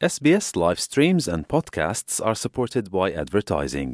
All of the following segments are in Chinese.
SBS live streams and podcasts are supported by advertising.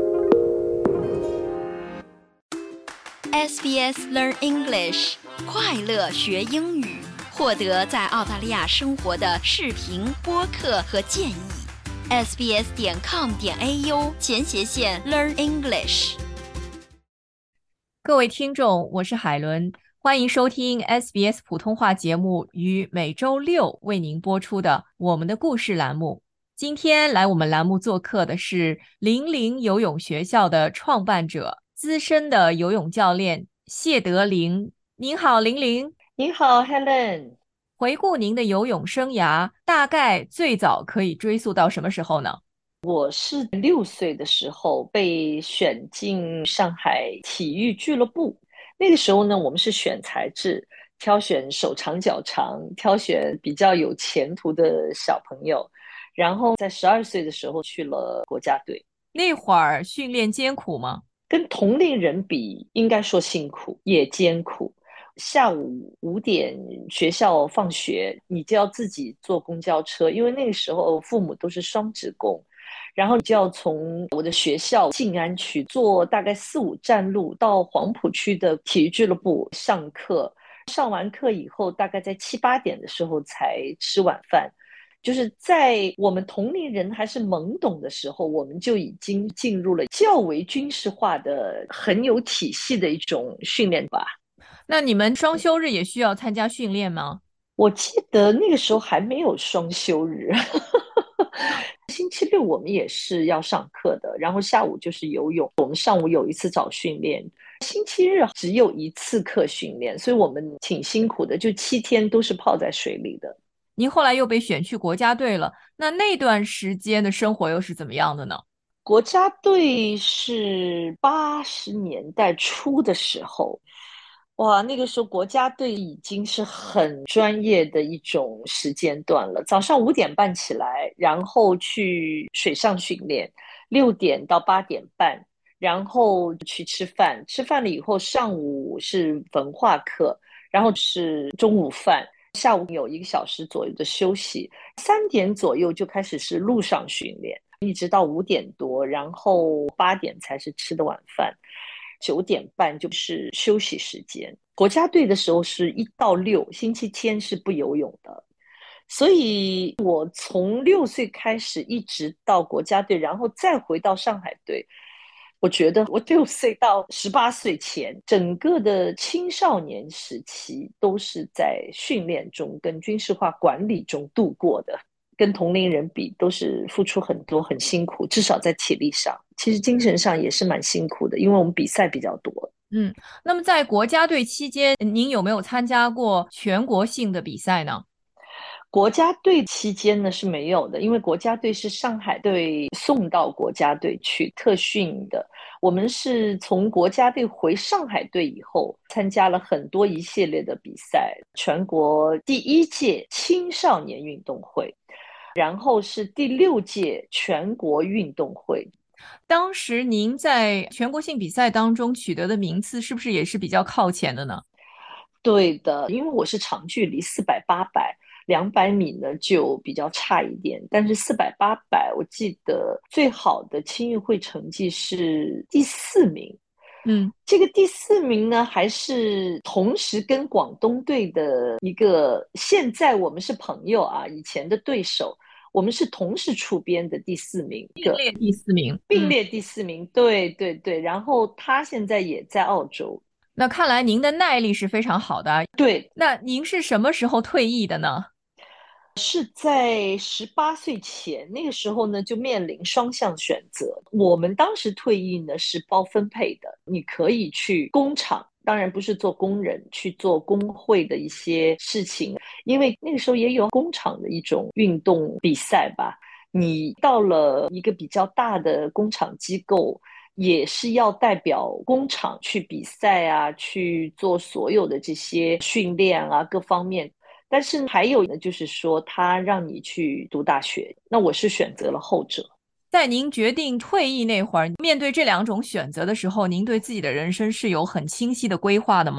SBS Learn English 快乐学英语，获得在澳大利亚生活的视频、播客和建议。sbs.com.au/Learn English。 各位听众，我是海伦，欢迎收听 SBS 普通话节目于每周六为您播出的我们的故事栏目。今天来我们栏目做客的是零零游泳学校的创办者、资深的游泳教练谢德林。您好，零零。 您好 Helen。 回顾您的游泳生涯，大概最早可以追溯到什么时候呢？ 我是6岁的时候被选进上海体育俱乐部。那个时候呢，我们是选材制，挑选手长脚长，挑选比较有前途的小朋友。然后在12岁的时候去了国家队。 那会儿训练艰苦吗？ 跟同龄人比，应该说辛苦也艰苦。下午5点学校放学，你就要自己坐公交车，因为那个时候父母都是双职工，然后你就要从我的学校静安区坐大概4-5站路到黄浦区的体育俱乐部上课。上完课以后，大概在7-8点的时候才吃晚饭。就是在我们同龄人还是懵懂的时候，我们就已经进入了较为军事化的、很有体系的一种训练吧。 那你们双休日也需要参加训练吗？ 我记得那个时候还没有双休日星期六我们也是要上课的，然后下午就是游泳，我们上午有一次早训练，星期日只有1次课训练，所以我们挺辛苦的，就7天都是泡在水里的。 您后来又被选去国家队了，那段时间的生活又是怎么样的呢？ 国家队是80年代初的时候，哇，那个时候国家队已经是很专业的一种时间段了。早上5点半起来，然后去水上训练，6点到8点半，然后去吃饭，吃饭了以后上午是文化课，然后是中午饭，下午有1个小时左右的休息，3点左右就开始是陆上训练，一直到5点多，然后8点才是吃的晚饭，9点半就是休息时间。国家队的时候是1到6，星期天是不游泳的。所以我从6岁开始一直到国家队，然后再回到上海队。我觉得我6岁到18岁前，整个的青少年时期都是在训练中跟军事化管理中度过的。跟同龄人比都是付出很多，很辛苦，至少在体力上，其实精神上也是蛮辛苦的，因为我们比赛比较多。 那么在国家队期间，您有没有参加过全国性的比赛呢？ 国家队期间呢是没有的，因为国家队是上海队送到国家队去特训的。我们是从国家队回上海队以后，参加了很多一系列的比赛，全国第1届青少年运动会，然后是第6届全国运动会。 当时您在全国性比赛当中取得的名次是不是也是比较靠前的呢？ 对的，因为我是长距离400、800，200米呢就比较差一点，但是400、800，我记得最好的青运会成绩是第4名。这个第4名呢，还是同时跟广东队的一个，现在我们是朋友啊，以前的对手，我们是同时出编的第4名， 并列第4名， 并列第4名，对对对。然后他现在也在澳洲。 那看来您的耐力是非常好的。 对， 那您是什么时候退役的呢？ 是在18岁前，那个时候呢就面临双向选择。我们当时退役呢是包分配的，你可以去工厂，当然不是做工人，去做工会的一些事情，因为那个时候也有工厂的一种运动比赛吧。你到了一个比较大的工厂机构，也是要代表工厂去比赛啊，去做所有的这些训练啊，各方面。但是还有呢，就是说他让你去读大学，那我是选择了后者。 在您决定退役那会儿，面对这2种选择的时候，您对自己的人生是有很清晰的规划的吗？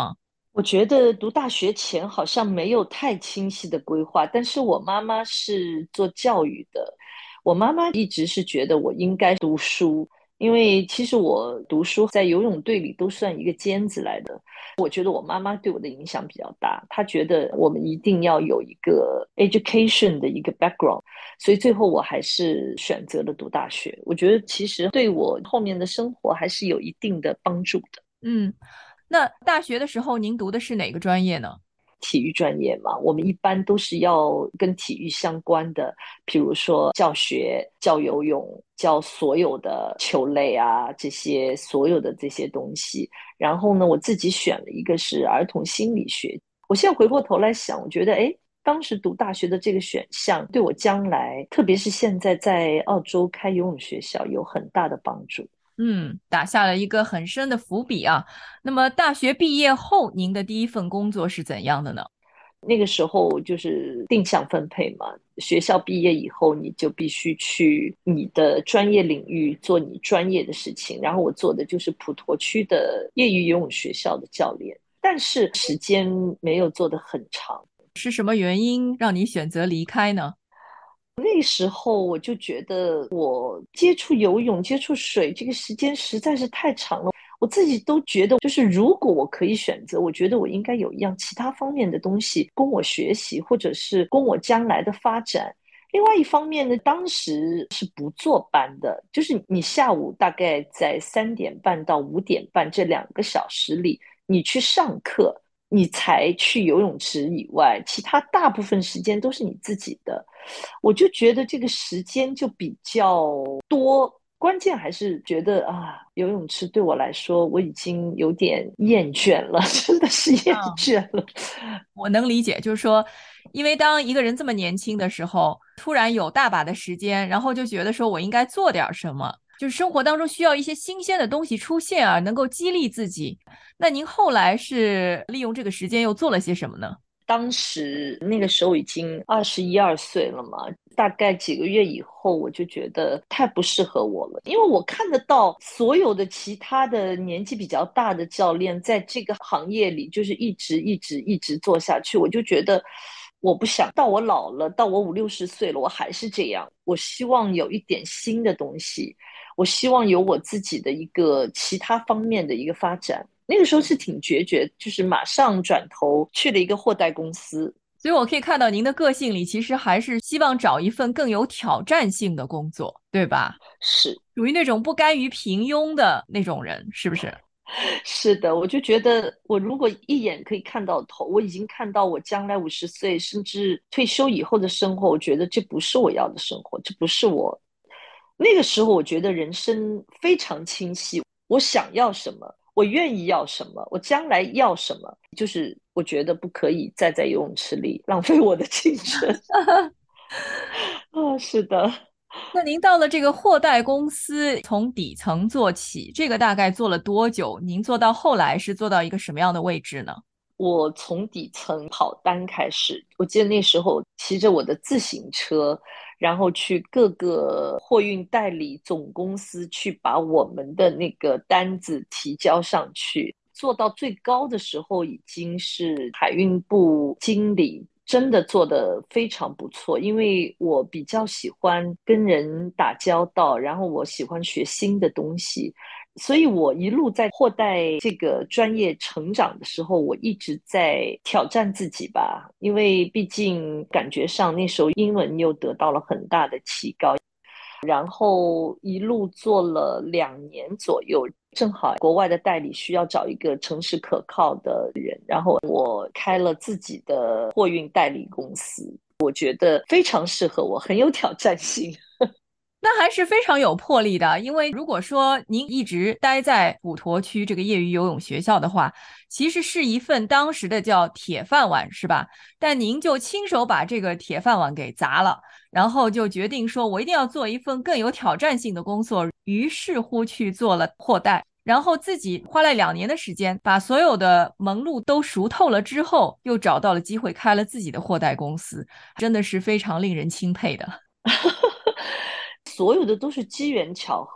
我觉得读大学前好像没有太清晰的规划，但是我妈妈是做教育的，我妈妈一直是觉得我应该读书，因为其实我读书在游泳队里都算一个尖子来的。我觉得我妈妈对我的影响比较大，她觉得我们一定要有一个 education 的一个 background，所以最后我还是选择了读大学。我觉得其实对我后面的生活还是有一定的帮助的。 嗯，那大学的时候您读的是哪个专业呢？ 体育专业嘛，我们一般都是要跟体育相关的，比如说教学、教游泳、教所有的球类啊，这些所有的这些东西。然后呢，我自己选了一个是儿童心理学。我现在回过头来想，我觉得，哎，当时读大学的这个选项对我将来，特别是现在在澳洲开游泳学校，有很大的帮助。 打下了一个很深的伏笔啊。那么大学毕业后，您的第一份工作是怎样的呢？ 那个时候就是定向分配嘛，学校毕业以后，你就必须去你的专业领域做你专业的事情。然后我做的就是普陀区的业余游泳学校的教练，但是时间没有做得很长。 是什么原因让你选择离开呢？ 那时候我就觉得我接触游泳、接触水这个时间实在是太长了，我自己都觉得，就是如果我可以选择，我觉得我应该有一样其他方面的东西供我学习，或者是供我将来的发展。另外一方面呢，当时是不坐班的，就是你下午大概在3点半到5点半这2个小时里，你去上课，你才去游泳池以外，其他大部分时间都是你自己的。我就觉得这个时间就比较多，关键还是觉得啊，游泳池对我来说我已经有点厌倦了，真的是厌倦了。 我能理解，就是说，因为当一个人这么年轻的时候，突然有大把的时间，然后就觉得说我应该做点什么，就是生活当中需要一些新鲜的东西出现啊，能够激励自己。那您后来是利用这个时间又做了些什么呢？ 当时那个时候已经21、22岁了嘛，大概几个月以后，我就觉得太不适合我了，因为我看得到所有的其他的年纪比较大的教练在这个行业里，就是一直做下去，我就觉得我不想到我老了，到我50、60岁了，我还是这样。我希望有一点新的东西，我希望有我自己的一个其他方面的一个发展。那个时候是挺决绝，就是马上转头去了一个货代公司。 所以我可以看到您的个性里其实还是希望找一份更有挑战性的工作，对吧？ 是属于那种不甘于平庸的那种人，是不是？ 是的，我就觉得我如果一眼可以看到头，我已经看到我将来50岁甚至退休以后的生活，我觉得这不是我要的生活，这不是我。那个时候我觉得人生非常清晰，我想要什么，我愿意要什么，我将来要什么，就是我觉得不可以再在游泳池里浪费我的青春。啊，是的。 那您到了这个货代公司，从底层做起，这个大概做了多久？您做到后来是做到一个什么样的位置呢？ 我从底层跑单开始，我记得那时候骑着我的自行车，然后去各个货运代理总公司去把我们的那个单子提交上去。做到最高的时候已经是海运部经理，真的做得非常不错。因为我比较喜欢跟人打交道，然后我喜欢学新的东西，所以我一路在货代这个专业成长的时候，我一直在挑战自己吧，因为毕竟感觉上那时候英文又得到了很大的提高，然后一路做了2年左右，正好国外的代理需要找一个诚实可靠的人，然后我开了自己的货运代理公司，我觉得非常适合我，很有挑战性。 那还是非常有魄力的，因为如果说您一直待在普陀区这个业余游泳学校的话，其实是一份当时的叫铁饭碗，是吧？但您就亲手把这个铁饭碗给砸了，然后就决定说，我一定要做一份更有挑战性的工作，于是乎去做了货代。然后自己花了2年的时间，把所有的门路都熟透了之后，又找到了机会开了自己的货代公司，真的是非常令人钦佩的。 所有的都是机缘巧合。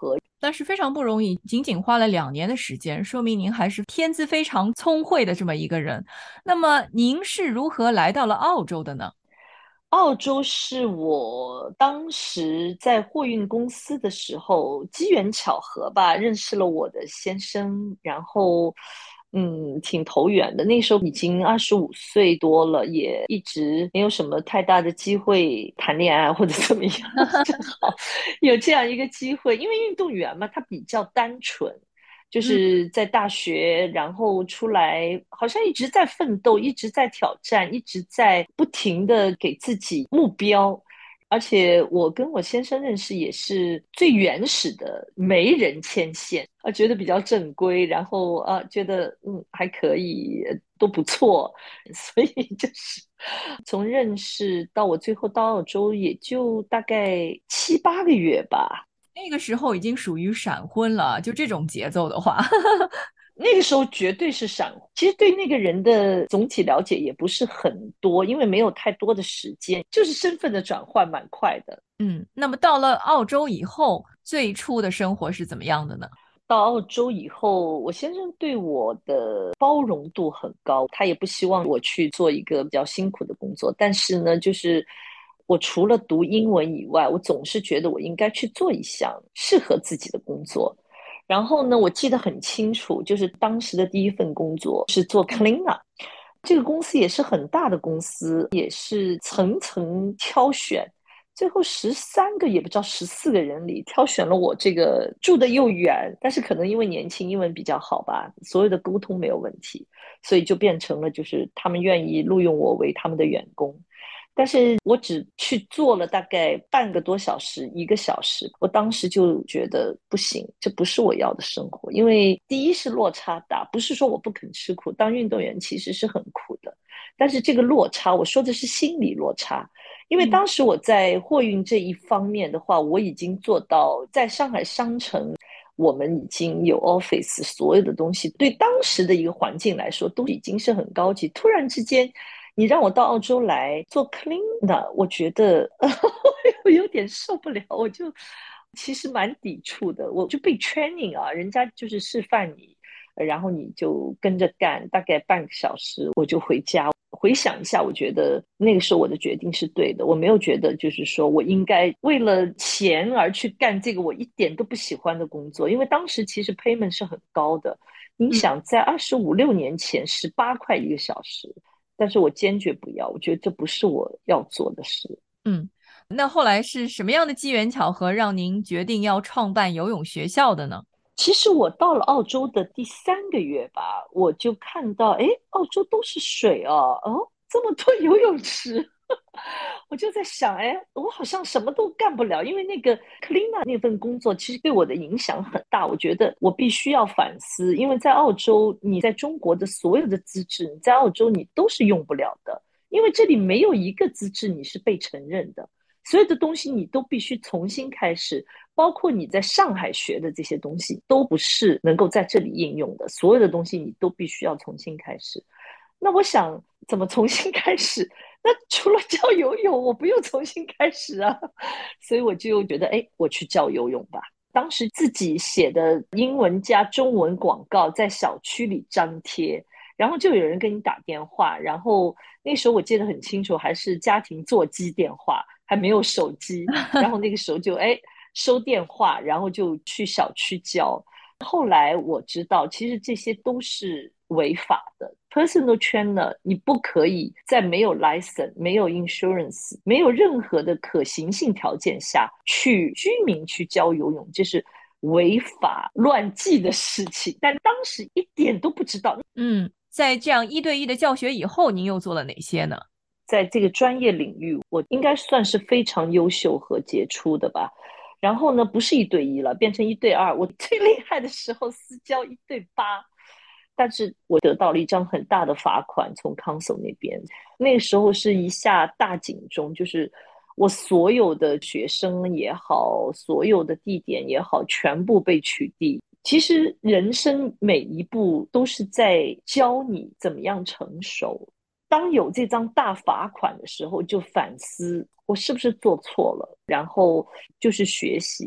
但是非常不容易，仅仅花了2年的时间，说明您还是天资非常聪慧的这么一个人。那么您是如何来到了澳洲的呢？ 澳洲是我当时在货运公司的时候，机缘巧合吧，认识了我的先生，然后，挺投缘的。那时候已经25岁多了，也一直没有什么太大的机会谈恋爱或者怎么样，正好有这样一个机会，因为运动员嘛，他比较单纯。就嗯。 是在大学，然后出来，好像一直在奋斗，一直在挑战，一直在不停的给自己目标。而且我跟我先生认识也是最原始的媒人牵线，觉得比较正规，然后觉得还可以，都不错，所以就是从认识到我最后到澳洲，也就大概7、8个月吧。 那个时候已经属于闪婚了，就这种节奏的话。 那个时候绝对是闪，其实对那个人的总体了解也不是很多，因为没有太多的时间，就是身份的转换蛮快的。 那么到了澳洲以后，最初的生活是怎么样的呢？ 到澳洲以后，我先生对我的包容度很高，他也不希望我去做一个比较辛苦的工作。但是呢，就是我除了读英文以外，我总是觉得我应该去做一项适合自己的工作。然后呢，我记得很清楚，就是当时的第一份工作是做 cleaner，这个公司也是很大的公司，也是层层挑选，最后13个也不知道14个人里挑选了我。这个住的又远，但是可能因为年轻，英文比较好吧，所有的沟通没有问题，所以就变成了就是他们愿意录用我为他们的员工。但是我只去做了大概半个多小时、1个小时，我当时就觉得不行，这不是我要的生活。因为第一是落差大，不是说我不肯吃苦，当运动员其实是很苦的，但是这个落差，我说的是心理落差。因为当时我在货运这一方面的话，我已经做到在上海商城，我们已经有 office，所有的东西对当时的一个环境来说都已经是很高级。突然之间，你让我到澳洲来做 cleaner，我觉得我有点受不了，我就其实蛮抵触的。我就被 training 啊，人家就是示范你，然后你就跟着干，大概半个小时我就回家。回想一下，我觉得那个时候我的决定是对的，我没有觉得就是说我应该为了钱而去干这个我一点都不喜欢的工作，因为当时其实 payment 是很高的。你想，在25、26年前18块1个小时，但是我坚决不要，我觉得这不是我要做的事。 嗯，那后来是什么样的机缘巧合让您决定要创办游泳学校的呢？ 其实我到了澳洲的第3个月吧，我就看到，哎，澳洲都是水哦，这么多游泳池，我就在想，哎，我好像什么都干不了，因为那个 cleaner 那份工作其实对我的影响很大。我觉得我必须要反思，因为在澳洲，你在中国的所有的资质，你在澳洲你都是用不了的，因为这里没有一个资质你是被承认的。所有的东西你都必须重新开始，包括你在上海学的这些东西，都不是能够在这里应用的。所有的东西你都必须要重新开始。那我想怎么重新开始？那除了教游泳，我不用重新开始啊。所以我就觉得，哎，我去教游泳吧。当时自己写的英文加中文广告在小区里张贴，然后就有人跟你打电话，然后那时候我记得很清楚，还是家庭座机电话，还没有手机，然后那个时候就收电话，然后就去小区教。后来我知道，其实这些都是违法的。Personal trainer，你不可以在没有 license、没有 insurance、没有任何的可行性条件下去居民去教游泳，这是违法乱纪的事情。但当时一点都不知道。 在这样1对1的教学以后，您又做了哪些呢？ 在这个专业领域，我应该算是非常优秀和杰出的吧。然后呢，不是1对1了，变成1对2。我最厉害的时候私教1对8，但是我得到了一张很大的罚款，从 council 那边。那个时候是一下大警钟，就是我所有的学生也好，所有的地点也好，全部被取缔。其实人生每一步都是在教你怎么样成熟。当有这张大罚款的时候，就反思我是不是做错了，然后就是学习。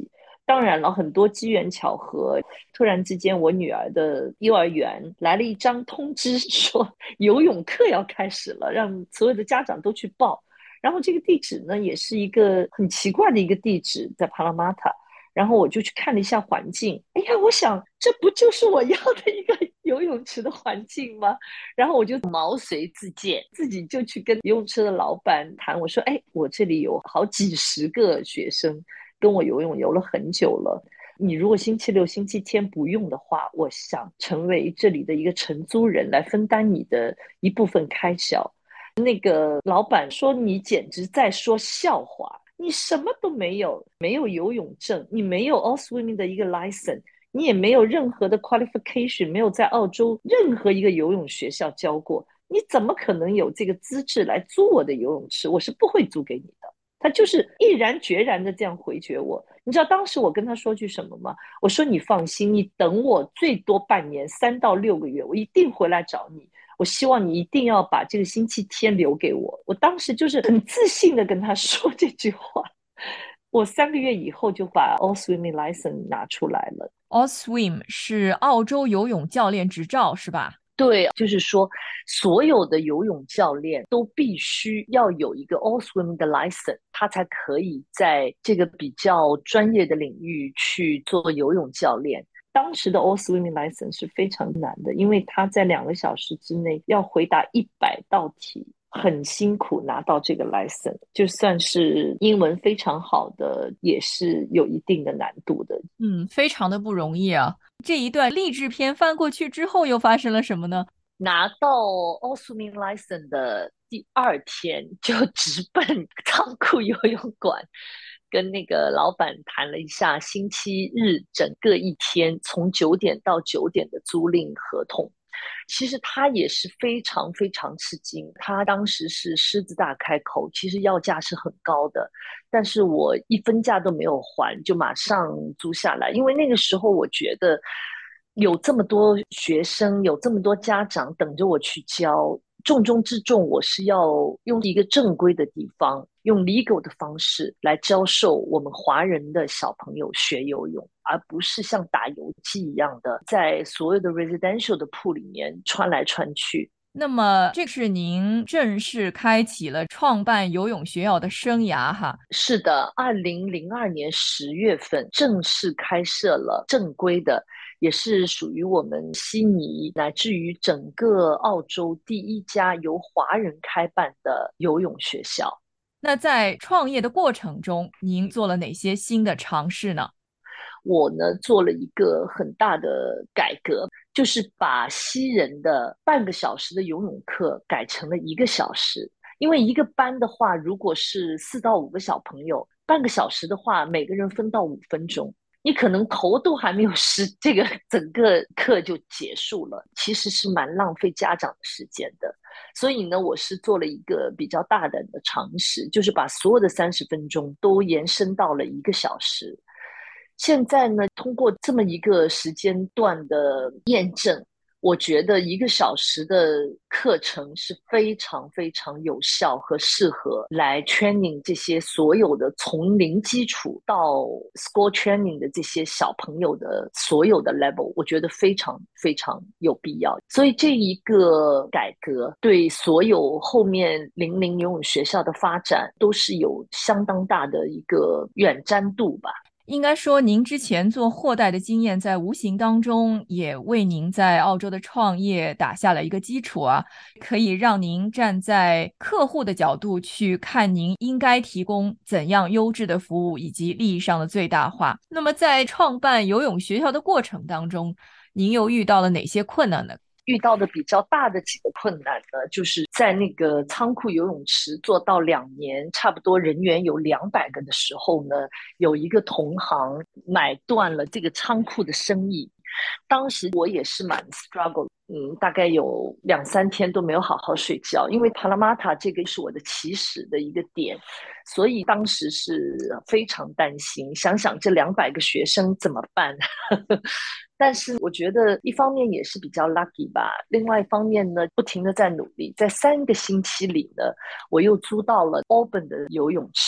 当然了，很多机缘巧合，突然之间，我女儿的幼儿园来了一张通知，说游泳课要开始了，让所有的家长都去报。然后这个地址呢，也是一个很奇怪的一个地址，在帕拉马塔。然后我就去看了一下环境，哎呀，我想这不就是我要的一个游泳池的环境吗？然后我就毛遂自荐，自己就去跟游泳池的老板谈，我说，哎，我这里有好几十个学生跟我游泳游了很久了，你如果星期六、星期天不用的话，我想成为这里的一个承租人，来分担你的一部分开销。那个老板说：“你简直在说笑话，你什么都没有，没有游泳证，你没有 all swimming 的一个 license，你也没有任何的 qualification，没有在澳洲任何一个游泳学校教过，你怎么可能有这个资质来租我的游泳池？我是不会租给你的。”他就是毅然决然的这样回绝我。你知道当时我跟他说句什么吗？我说：“你放心，你等我最多半年，3到6个月，我一定回来找你。我希望你一定要把这个星期天留给我。”我当时就是很自信的跟他说这句话。我3个月以后就把 All Swimming License 拿出来了。 All Swim 是澳洲游泳教练执照是吧？ 对，就是说，所有的游泳教练都必须要有一个 All Swimming 的 license，他才可以在这个比较专业的领域去做游泳教练。当时的 All Swimming license 是非常难的，因为他在2个小时之内要回答100道题，很辛苦拿到这个 license，就算是英文非常好的，也是有一定的难度的。 非常的不容易啊。这一段励志片翻过去之后又发生了什么呢？ 拿到 All Swimming License 的第2天，就直奔仓库游泳馆，跟那个老板谈了一下星期日整个一天，从9点到9点的租赁合同。其实他也是非常非常吃惊，他当时是狮子大开口，其实要价是很高的，但是我一分价都没有还，就马上租下来。因为那个时候我觉得有这么多学生，有这么多家长等着我去教，重中之重我是要用一个正规的地方，用 legal 的方式来教授我们华人的小朋友学游泳，而不是像打游击一样的在所有的 residential 的铺里面穿来穿去。 那么这是您正式开启了创办游泳学校的生涯哈。 是的，2002年10月份正式开设了正规的，也是属于我们悉尼乃至于整个澳洲第一家由华人开办的游泳学校。 那在创业的过程中，您做了哪些新的尝试呢？ 我呢做了一个很大的改革，就是把西人的半个小时的游泳课改成了1个小时。因为一个班的话，如果是4到5个小朋友，半个小时的话，每个人分到5分钟，你可能头都还没有湿，这个整个课就结束了，其实是蛮浪费家长的时间的。所以呢，我是做了一个比较大胆的尝试，就是把所有的30分钟都延伸到了1个小时。现在呢，通过这么一个时间段的验证，我觉得1个小时的课程是非常非常有效和适合来 training 这些所有的从零基础到 school training 的这些小朋友的所有的 level， 我觉得非常非常有必要。所以这一个改革对所有后面00游泳学校的发展都是有相当大的一个远瞻度吧。 应该说，您之前做货代的经验，在无形当中也为您在澳洲的创业打下了一个基础啊，可以让您站在客户的角度去看您应该提供怎样优质的服务以及利益上的最大化。那么在创办游泳学校的过程当中，您又遇到了哪些困难呢？ 遇到的比较大的几个困难呢，就是在那个仓库游泳池做到2年，差不多人员有200个的时候呢，有一个同行买断了这个仓库的生意。当时我也是蛮 struggle，大概有2、3天都没有好好睡觉，因为帕拉马塔这个是我的起始的一个点，所以当时是非常担心，想想这200个学生怎么办？但是我觉得一方面也是比较 lucky 吧，另外一方面呢，不停的在努力，在3个星期里呢，我又租到了 Auburn 的游泳池。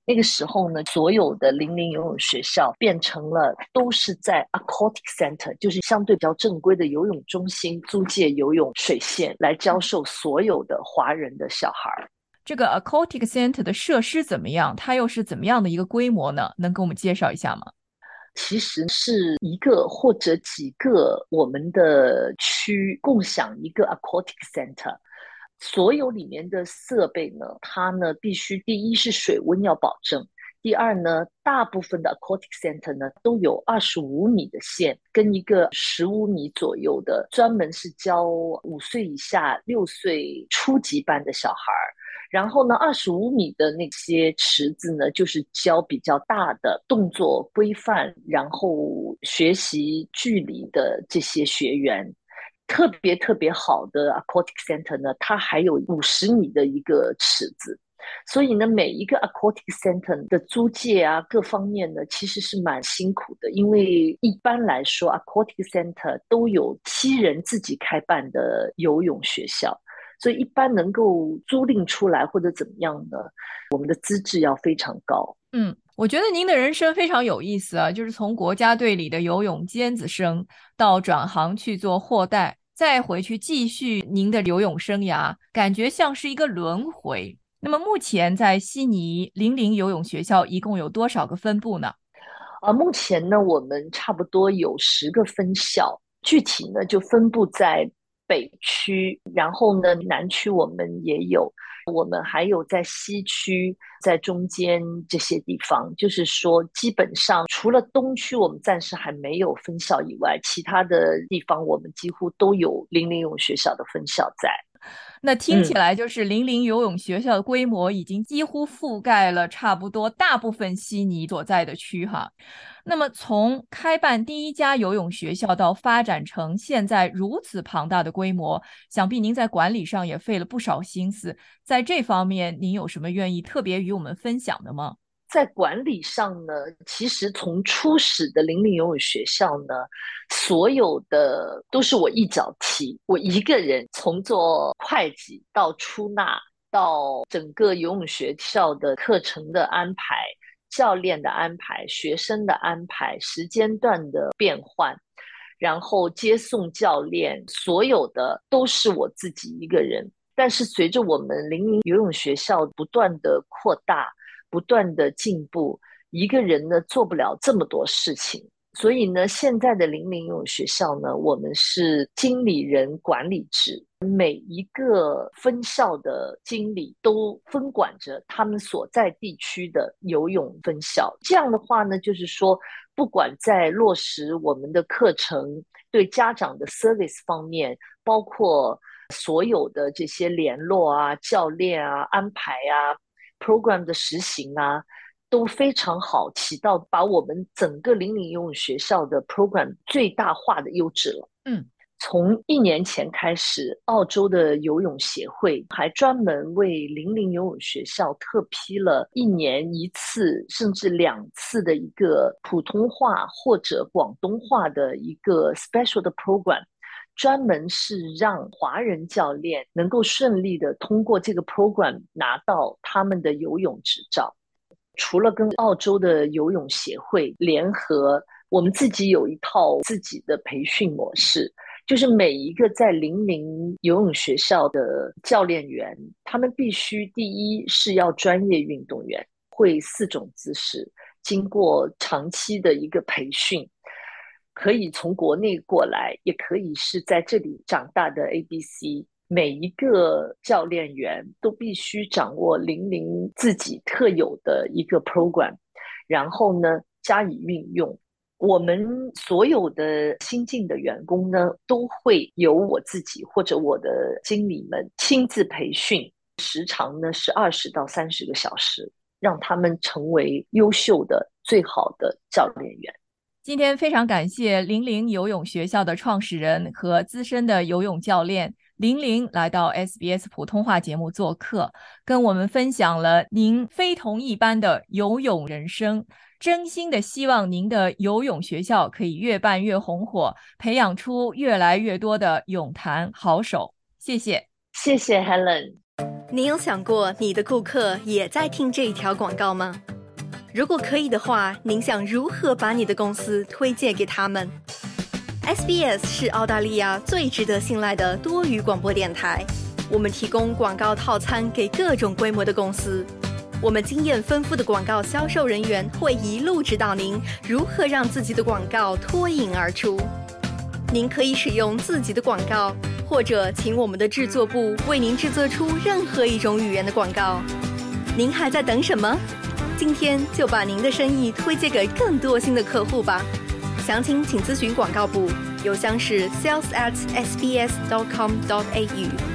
那个时候呢，所有的零零游泳学校变成了都是在 aquatic center， 就是相对比较正规的游泳中心租借游泳水线来教授所有的华人的小孩。 这个 aquatic center 的设施怎么样？它又是怎么样的一个规模呢？能给我们介绍一下吗？ 其实是一个或者几个我们的区共享一个 aquatic center。所有里面的设备呢，它呢必须第一是水温要保证，第二呢，大部分的 aquatic center 呢都有25米的线，跟一个15米左右的，专门是教5岁以下、6岁初级班的小孩。然后呢，25米的那些池子呢，就是教比较大的动作规范，然后学习距离的这些学员。特别好的 aquatic center 呢，它还有50米的一个池子，所以呢，每一个 aquatic center 的租借啊，各方面呢，其实是蛮辛苦的，因为一般来说 aquatic center 都有7人自己开办的游泳学校，所以一般能够租赁出来或者怎么样呢，我们的资质要非常高。 我觉得您的人生非常有意思啊，就是从国家队里的游泳尖子生到转行去做货代，再回去继续您的游泳生涯，感觉像是一个轮回。那么目前在悉尼零零游泳学校一共有多少个分部呢？ 目前呢，我们差不多有10个分校，具体呢就分布在北区，然后呢南区我们也有，我们还有在西区，在中间这些地方，就是说基本上除了东区我们暂时还没有分校以外，其他的地方我们几乎都有零零游泳学校的分校在。 那听起来就是零零游泳学校的规模已经几乎覆盖了差不多大部分悉尼所在的区哈。那么从开办第一家游泳学校到发展成现在如此庞大的规模，想必您在管理上也费了不少心思，在这方面您有什么愿意特别与我们分享的吗？ 在管理上呢，其实从初始的零零游泳学校呢，所有的都是我一脚踢，我一个人从做会计到出纳，到整个游泳学校的课程的安排、教练的安排、学生的安排、时间段的变换，然后接送教练，所有的都是我自己一个人。但是随着我们零零游泳学校不断的扩大，不断的进步，一个人呢做不了这么多事情，所以呢，现在的零零游泳学校呢，我们是经理人管理制，每一个分校的经理都分管着他们所在地区的游泳分校。这样的话呢，就是说，不管在落实我们的课程，对家长的 service 方面，包括所有的这些联络啊、教练啊、安排啊。program 的实行啊，都非常好，起到把我们整个零零游泳学校的 program 最大化的优质了。从1年前开始，澳洲的游泳协会还专门为零零游泳学校特批了1年1次甚至2次的一个普通话或者广东话的一个 special 的 program，专门是让华人教练能够顺利的通过这个 program 拿到他们的游泳执照。除了跟澳洲的游泳协会联合，我们自己有一套自己的培训模式，就是每一个在零零游泳学校的教练员，他们必须第一是要专业运动员，会4种姿势，经过长期的一个培训，可以从国内过来，也可以是在这里长大的 ABC。每一个教练员都必须掌握零零自己特有的一个 program， 然后呢加以运用。我们所有的新进的员工呢，都会由我自己或者我的经理们亲自培训，时长呢是20到30个小时，让他们成为优秀的、最好的教练员。 今天非常感谢零零游泳学校的创始人和资深的游泳教练零零来到 SBS 普通话节目做客，跟我们分享了您非同一般的游泳人生。真心的希望您的游泳学校可以越办越红火，培养出越来越多的泳坛好手。谢谢。 谢谢 Helen。 你有想过你的顾客也在听这一条广告吗？ 如果可以的话，您想如何把你的公司推荐给他们？ SBS 是澳大利亚最值得信赖的多语广播电台，我们提供广告套餐给各种规模的公司。我们经验丰富的广告销售人员会一路指导您如何让自己的广告脱颖而出。您可以使用自己的广告，或者请我们的制作部为您制作出任何一种语言的广告。您还在等什么？今天就把您的生意推荐给更多新的客户吧。详情请咨询广告部，邮箱是 sales@sbs.com.au。